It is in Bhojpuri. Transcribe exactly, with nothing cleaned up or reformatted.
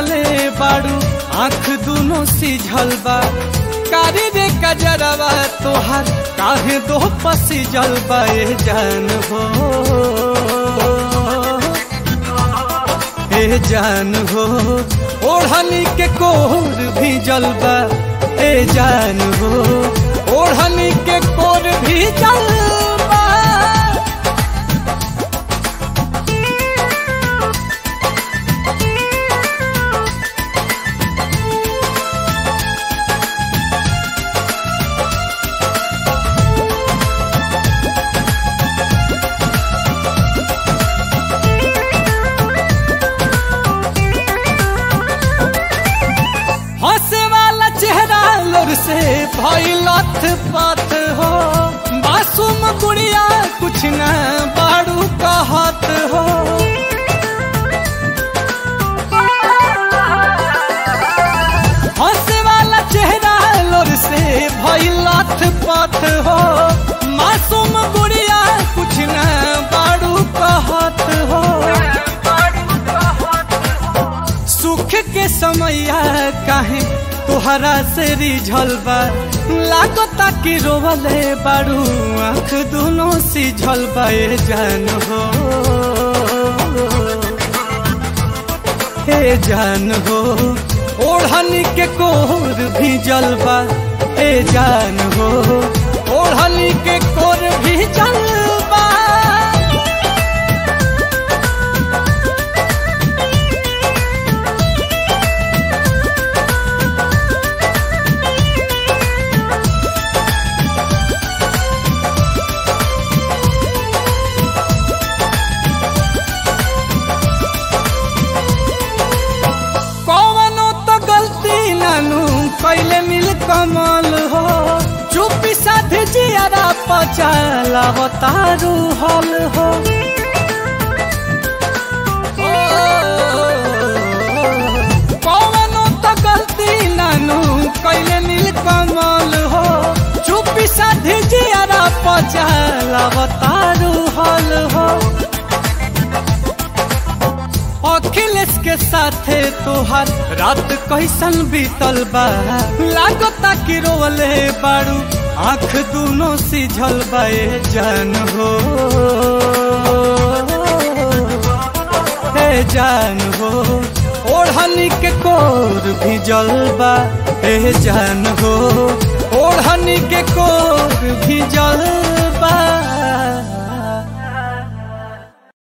रोवले बाड़ू आँख दोनों सिझल बा कारी रे कजरवा तोहार काहे दो पसी जलबा ए जान हो ए जान हो ओढ़नी के कोर भी जलबा ए जान हो ओढ़नी के कोर भी जलबा। हंसे वाला चेहरा लोर से भइलत पत हो मासूम गुड़िया कुछ न बाड़ू कहत हो हंसे वाला चेहरा लोर से भइलत पत हो मासूम गुड़िया कुछ न बाड़ू कहत हो सुख के समैया काहे तोहरा से रिझल बा लागता कि रोवले बाड़ू आँख दोनों सिझल बा ए जान हो ए जान हो ओढ़नी के कोर भी जलबा ए जान हो ओढ़नी के कोर भी जलबा। पहले मिल कमल हो चुपी साधे जियारा पचाला हो तारू हल हो कौनो तो गलती नानू पहले मिल कमल हो चुपी साधे जियारा पचाला हो तारू हल हो अखिलेश के साथे तोहार रात कैसन बीतल बा लागता कि रोवले बाड़ू आँख दोनों सिझल बा ए जान हो ए जान हो ओढ़नी के कोर भी जलबा ए जान हो ओढ़नी के कोर भी जलबा।